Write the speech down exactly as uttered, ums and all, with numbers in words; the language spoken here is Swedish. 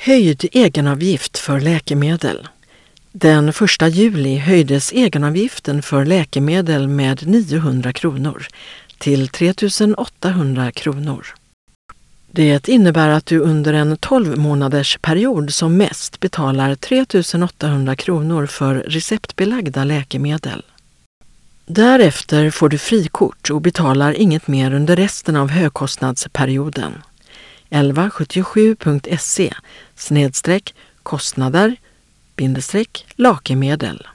Höjd egenavgift för läkemedel. Den första juli höjdes egenavgiften för läkemedel med niohundra kronor till tre tusen åttahundra kronor. Det innebär att du under en tolv månaders period som mest betalar tre tusen åttahundra kronor för receptbelagda läkemedel. Därefter får du frikort och betalar inget mer under resten av högkostnadsperioden. elva sjuttiosju punkt se snedstreck kostnader bindestreck läkemedel.